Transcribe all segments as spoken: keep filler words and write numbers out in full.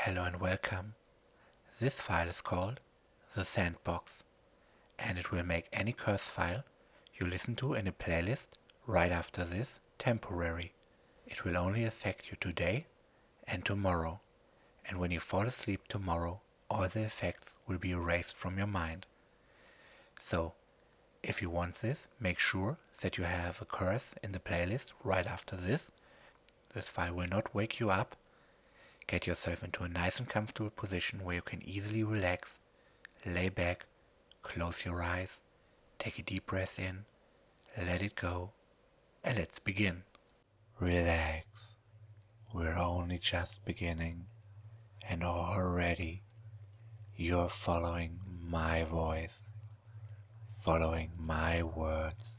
Hello and welcome. This file is called The Sandbox, and it will make any curse file you listen to in a playlist right after this temporary. It will only affect you today and tomorrow, and when you fall asleep tomorrow, all the effects will be erased from your mind. So, if you want this, make sure that you have a curse in the playlist right after this. This file will not wake you up. Get yourself into a nice and comfortable position where you can easily relax, lay back, close your eyes, take a deep breath in, let it go, and let's begin. Relax. We're only just beginning, and already you're following my voice, following my words,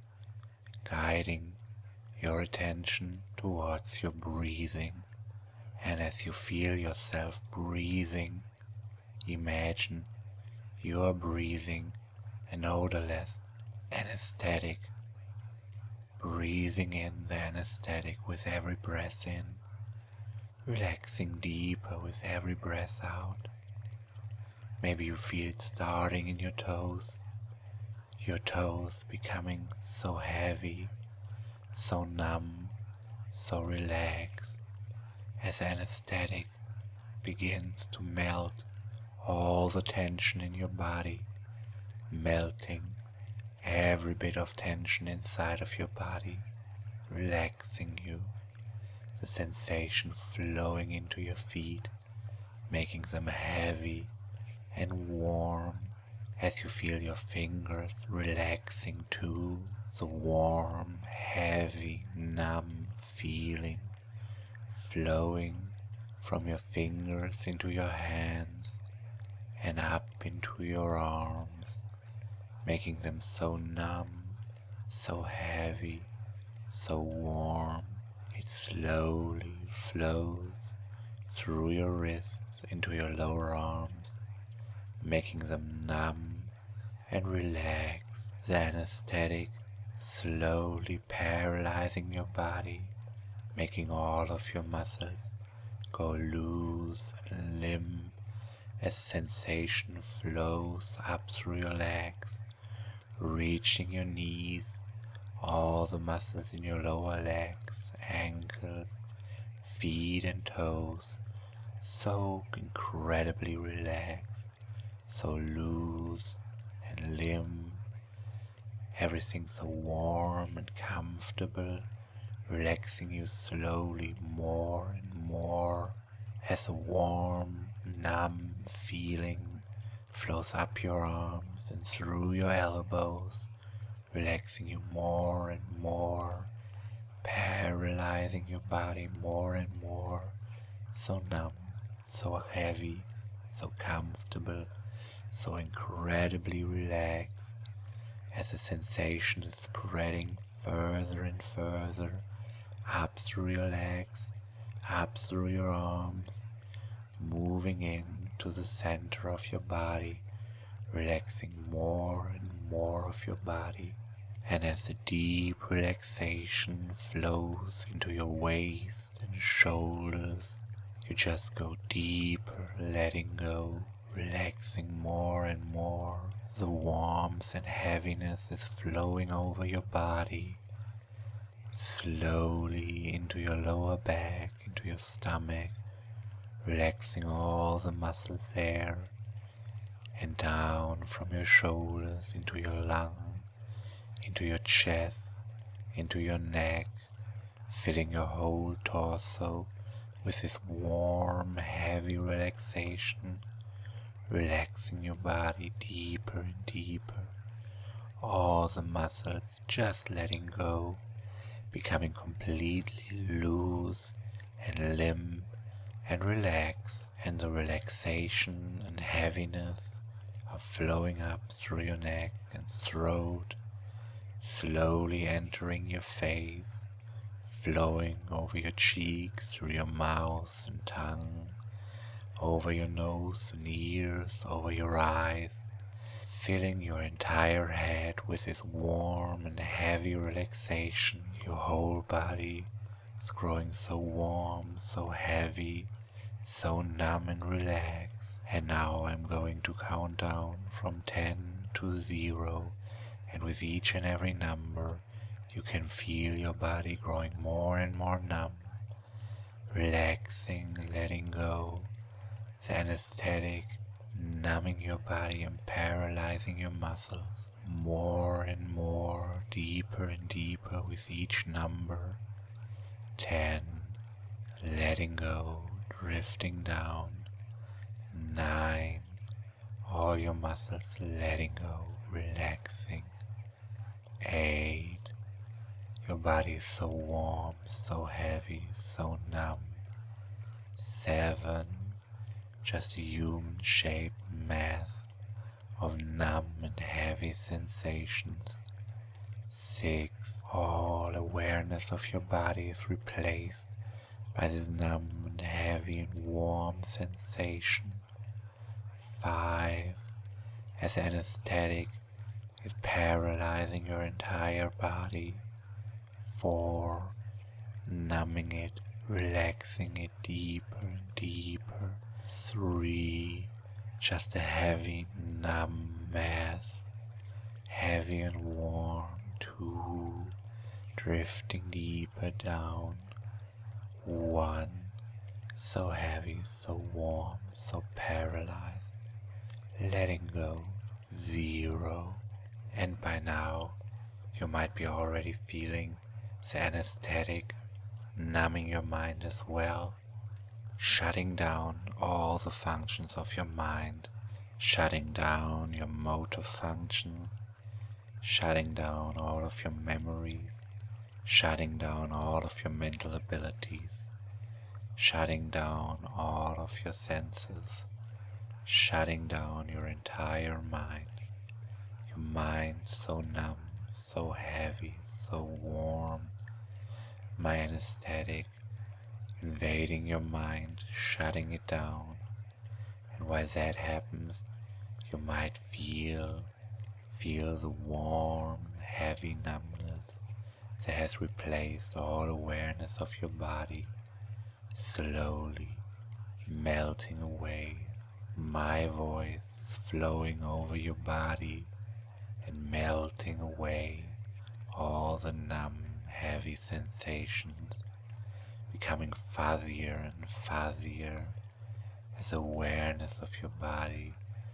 guiding your attention towards your breathing. And as you feel yourself breathing, imagine you are breathing an odorless anesthetic, breathing in the anesthetic with every breath in, relaxing deeper with every breath out. Maybe you feel it starting in your toes, your toes becoming so heavy, so numb, so relaxed, as anesthetic begins to melt all the tension in your body, melting every bit of tension inside of your body, relaxing you, the sensation flowing into your feet, making them heavy and warm as you feel your fingers relaxing too, the warm, heavy, numb feeling flowing from your fingers into your hands and up into your arms, making them so numb, so heavy, so warm. It slowly flows through your wrists into your lower arms, making them numb and relaxed. The anesthetic slowly paralyzing your body, making all of your muscles go loose and limp as sensation flows up through your legs, reaching your knees, all the muscles in your lower legs, ankles, feet and toes, so incredibly relaxed, so loose and limp, everything so warm and comfortable, relaxing you slowly more and more as a warm, numb feeling flows up your arms and through your elbows, relaxing you more and more, paralyzing your body more and more, so numb, so heavy, so comfortable, so incredibly relaxed, as the sensation is spreading further and further up through your legs, up through your arms, moving in to the center of your body, relaxing more and more of your body. And as the deep relaxation flows into your waist and shoulders, you just go deeper, letting go, relaxing more and more. The warmth and heaviness is flowing over your body, slowly into your lower back, into your stomach, relaxing all the muscles there, and down from your shoulders into your lung, into your chest, into your neck, filling your whole torso with this warm, heavy relaxation, relaxing your body deeper and deeper, all the muscles just letting go, becoming completely loose and limp and relaxed, and the relaxation and heaviness are flowing up through your neck and throat, slowly entering your face, flowing over your cheeks, through your mouth and tongue, over your nose and ears, over your eyes, filling your entire head with this warm and heavy relaxation. Your whole body is growing so warm, so heavy, so numb and relaxed. And now I'm going to count down from ten to zero, and with each and every number you can feel your body growing more and more numb, relaxing, letting go, the anesthetic numbing your body and paralyzing your muscles more and more, deeper and deeper with each number. ten, letting go, drifting down. nine, all your muscles letting go, relaxing. eight, your body is so warm, so heavy, so numb. seven, just a human-shaped mass of numb and heavy sensations. six, all awareness of your body is replaced by this numb and heavy and warm sensation. five, as anesthetic is paralyzing your entire body. four, numbing it, relaxing it deeper and deeper. three, just a heavy, numb mass, heavy and warm. two, drifting deeper down. one, so heavy, so warm, so paralyzed, letting go. zero, and by now you might be already feeling the anesthetic numbing your mind as well, shutting down all the functions of your mind, shutting down your motor functions, shutting down all of your memories, shutting down all of your mental abilities, shutting down all of your senses, shutting down your entire mind. Your mind so numb, so heavy, so warm. My anesthetic invading your mind, shutting it down. And while that happens, you might feel, feel the warm, heavy numbness that has replaced all awareness of your body, slowly melting away. My voice is flowing over your body and melting away all the numb, heavy sensations, becoming fuzzier and fuzzier as awareness of your body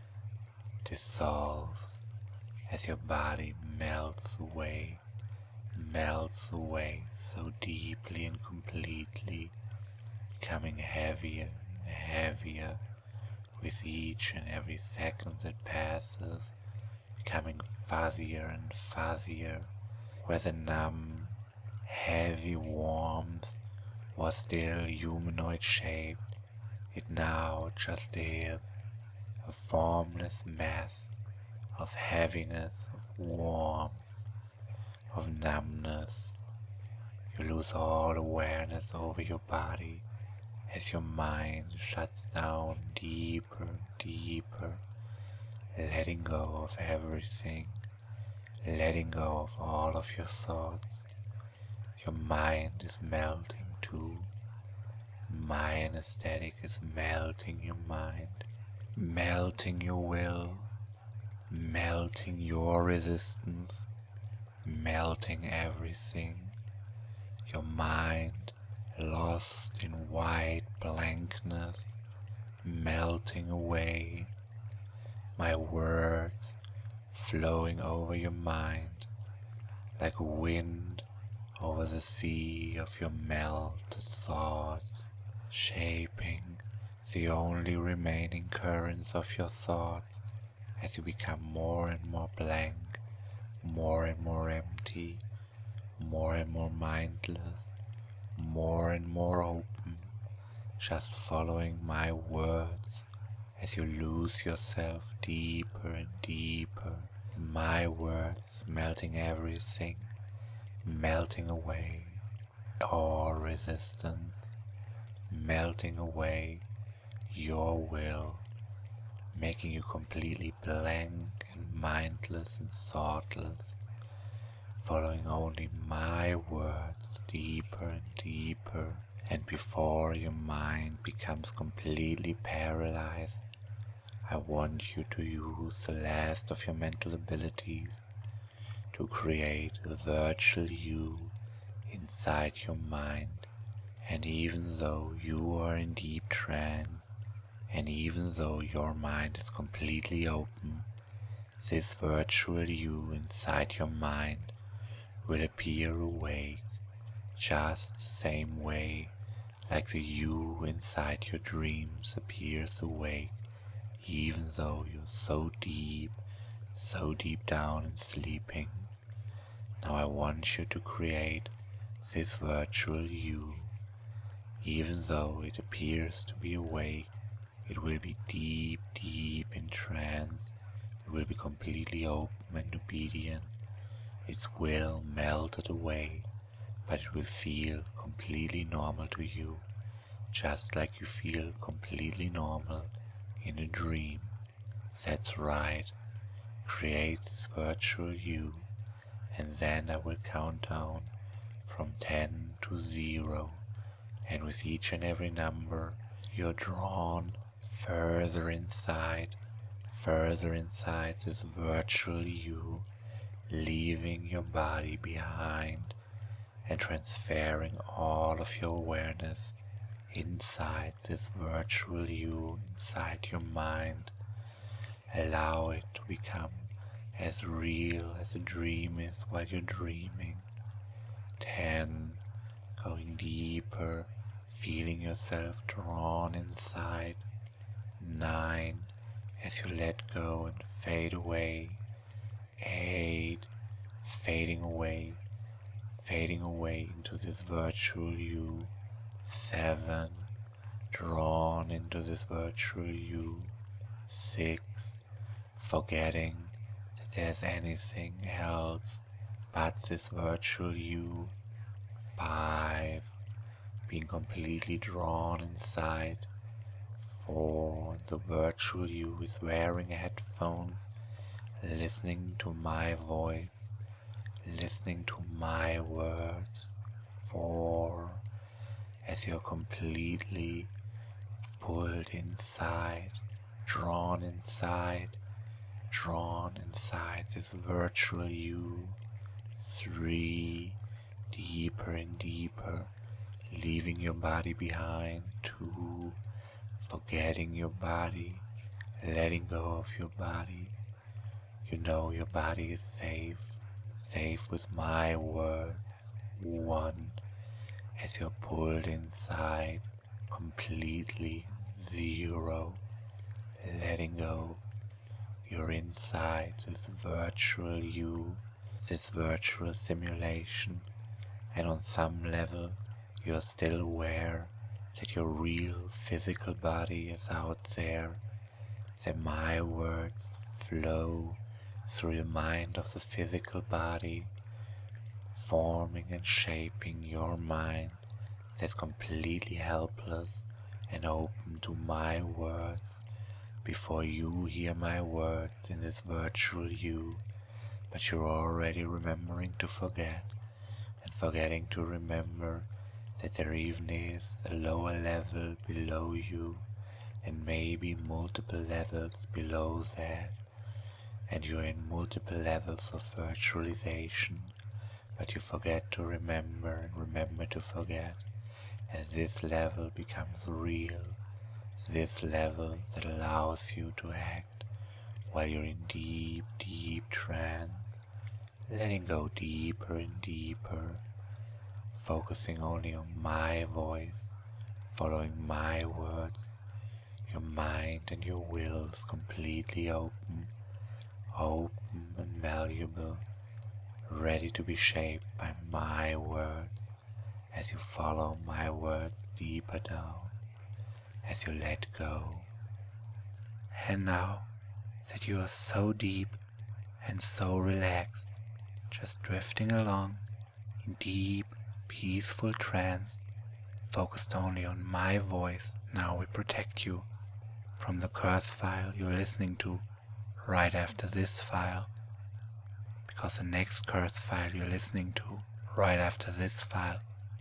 dissolves, as your body melts away, melts away so deeply and completely, becoming heavier and heavier with each and every second that passes, becoming fuzzier and fuzzier, where the numb, heavy warmth was still humanoid shaped, it now just is a formless mass of heaviness, of warmth, of numbness. You lose all awareness over your body as your mind shuts down deeper, deeper, letting go of everything, letting go of all of your thoughts. Your mind is melting too. My anesthetic is melting your mind, melting your will, melting your resistance, melting everything. Your mind lost in white blankness, melting away. My words flowing over your mind like wind over the sea of your melted thoughts, shaping the only remaining currents of your thoughts as you become more and more blank, more and more empty, more and more mindless, more and more open, just following my words as you lose yourself deeper and deeper. My words melting everything, melting away all resistance, melting away your will, making you completely blank and mindless and thoughtless, following only my words deeper and deeper And before your mind becomes completely paralyzed, I want you to use the last of your mental abilities to create a virtual you inside your mind. And even though you are in deep trance, and even though your mind is completely open, this virtual you inside your mind will appear awake, just the same way like the you inside your dreams appears awake, even though you're so deep, so deep down and sleeping. Now I want you to create this virtual you. Even though it appears to be awake, it will be deep, deep in trance. It will be completely open and obedient. Its will melted away, but it will feel completely normal to you, just like you feel completely normal in a dream. That's right. Create this virtual you, and then I will count down from ten to zero, and with each and every number you're drawn further inside, further inside this virtual you, leaving your body behind and transferring all of your awareness inside this virtual you, inside your mind. Allow it to become as real as a dream is while you're dreaming. Ten, going deeper, feeling yourself drawn inside. Nine, as you let go and fade away. Eight, fading away, fading away into this virtual you. Seven, drawn into this virtual you. Six, forgetting that there's anything else but this virtual you. Five, being completely drawn inside. Four, the virtual you is wearing headphones, listening to my voice, listening to my words. Four, as you're completely pulled inside, drawn inside, drawn inside this virtual you. Three, deeper and deeper, leaving your body behind. Two, forgetting your body, letting go of your body. You know your body is safe, safe with my words. One, as you're pulled inside, completely. Zero, letting go. You're inside this virtual you, this virtual simulation, and on some level you're still aware that your real physical body is out there, that my words flow through the mind of the physical body, forming and shaping your mind that's completely helpless and open to my words before you hear my words in this virtual you, but you're already remembering to forget, and forgetting to remember that there even is a lower level below you, and maybe multiple levels below that, and you're in multiple levels of virtualization, but you forget to remember and remember to forget, as this level becomes real, this level that allows you to act while you're in deep, deep trance, letting go deeper and deeper, focusing only on my voice, following my words, your mind and your will is completely open, open and malleable, ready to be shaped by my words as you follow my words deeper down, as you let go. And now that you are so deep and so relaxed, just drifting along in deep, peaceful trance, focused only on my voice, now we protect you from the curse file you're listening to right after this file, because the next curse file you're listening to right after this file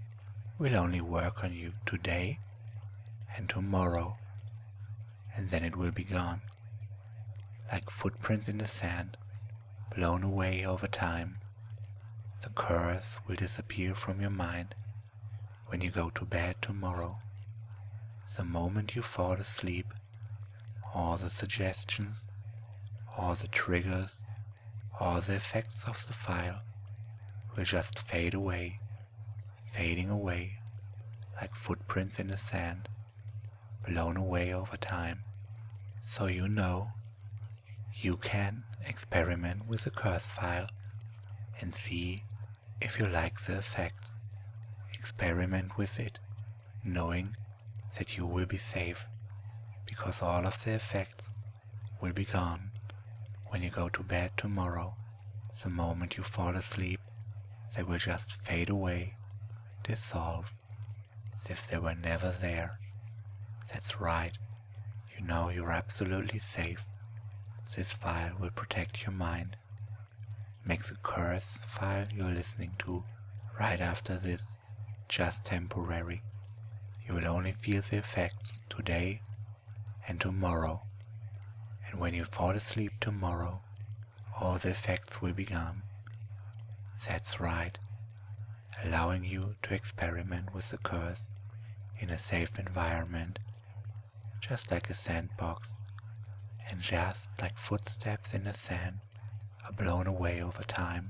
will only work on you today and tomorrow, and then it will be gone, like footprints in the sand, blown away over time. The curse will disappear from your mind when you go to bed tomorrow. The moment you fall asleep, all the suggestions, all the triggers, all the effects of the file will just fade away, fading away like footprints in the sand, blown away over time. So you know you can experiment with the curse file and see if you like the effects. Experiment with it, knowing that you will be safe, because all of the effects will be gone when you go to bed tomorrow. The moment you fall asleep, they will just fade away, dissolve, as if they were never there. That's right, you know you're absolutely safe. This file will protect your mind. Make the curse file you're listening to right after this just temporary. You will only feel the effects today and tomorrow, and when you fall asleep tomorrow, all the effects will be gone. That's right, allowing you to experiment with the curse in a safe environment, just like a sandbox, and just like footsteps in the sand are blown away over time.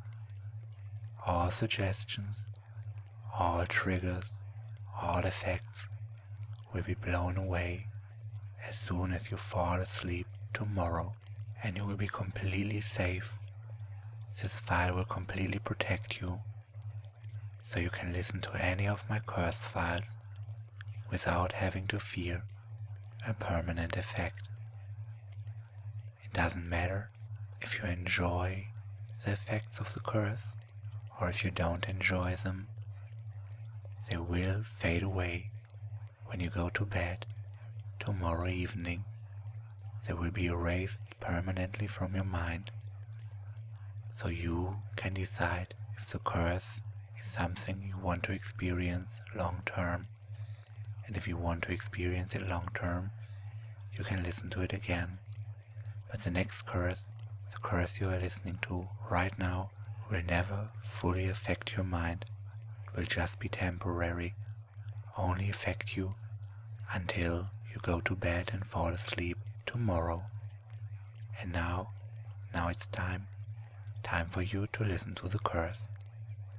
All suggestions, all triggers, all effects will be blown away as soon as you fall asleep tomorrow, and you will be completely safe. This file will completely protect you, so you can listen to any of my curse files without having to fear a permanent effect. It doesn't matter if you enjoy the effects of the curse or if you don't enjoy them. They will fade away when you go to bed tomorrow evening. They will be erased permanently from your mind, so you can decide if the curse is something you want to experience long term. And if you want to experience it long term, you can listen to it again. But the next curse, the curse you are listening to right now, will never fully affect your mind. It will just be temporary, only affect you until you go to bed and fall asleep tomorrow. And now, now it's time, time for you to listen to the curse.